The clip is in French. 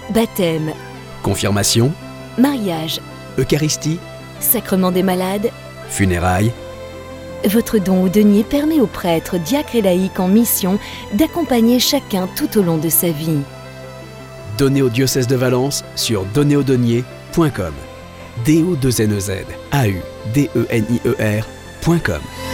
baptême, confirmation, mariage, Eucharistie, sacrement des malades. funérailles. Votre don au denier permet aux prêtres, diacres et laïcs en mission d'accompagner chacun tout au long de sa vie. Donnez au diocèse de Valence sur donnéaudenier.com. DO2NEZ, AUDENIER.com.